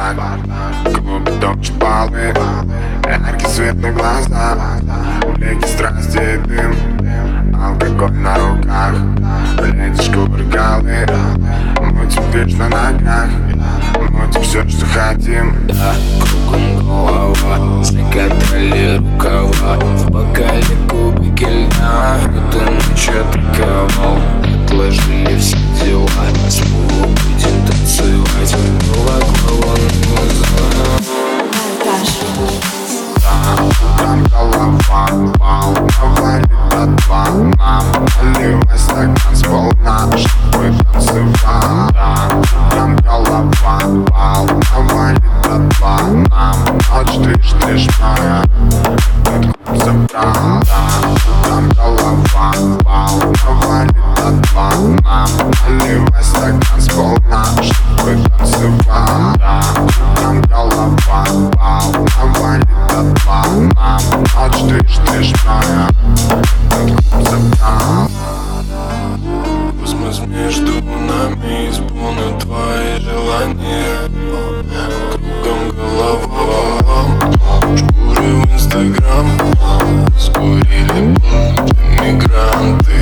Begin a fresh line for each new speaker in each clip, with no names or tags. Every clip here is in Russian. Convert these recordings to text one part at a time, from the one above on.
клуб дочь палы, яркий свет на глазах, блики страсти и дым, алкоголь на руках, летишь кургалы, мутим вещь на ногах, мутим все, что хотим.
Да, кругом голова, закатали рукава, в бокале кубики льда, эту ночь атаковал. Отложили все дела, снова будем танцевать, голова на глаза.
Там голова, волна валит от волна, наливай стакан сполна, чтобы танцевать. Там голова, волна валит от волна, ночь ты ж моя, этот клуб забрал. Там голова, волна валит от волна, наливай стакан сполна, чтобы танцевать. Там голова, волна валит от волна, ночь ты ж моя, этот клуб забрал.
Космос между нами исполнит твои желания. Кругом голова, шкуры в Инстаграм, скурили мигранты.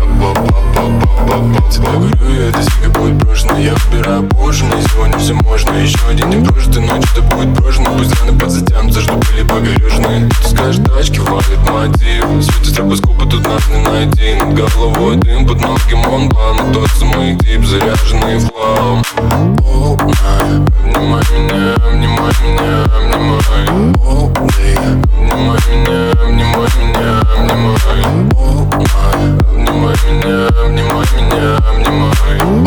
Всегда говорю я, это всегда будет брошено. Я выбираю поздно, и сегодня все можно. Еще один день прожитый, ночь это будет брошено. Пусть раны подзатянутся, что были погорежены. Ты скажешь, тачки валит мотив, светит стробоскопа, тут нас не найти. Над головой дым, под ноги Монблан, и тот самый тип, заряженный флоу. Обнимай меня, обнимай меня, обнимай. Обнимай меня, обнимай меня, обнимай. Обнимай меня, обнимай меня, обнимай.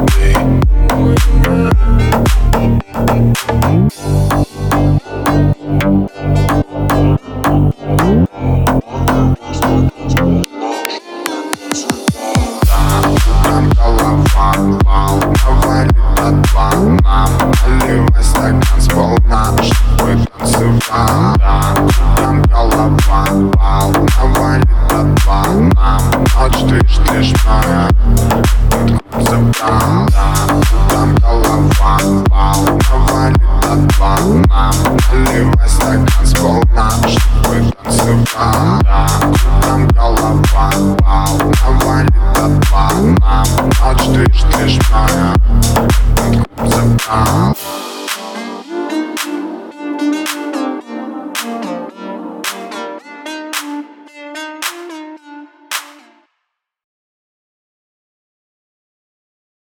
Там голова, волна валит от волна, наливай стакан сполна, чтобы танцевать. Там голова, волна валит от волна, ночь ты ж моя, этот клуб забрал. Там голова, волна валит от волна, наливай стакан сполна, чтобы танцевать. Там голова, волна валит от волна, ночь ты ж моя, этот клуб забрал.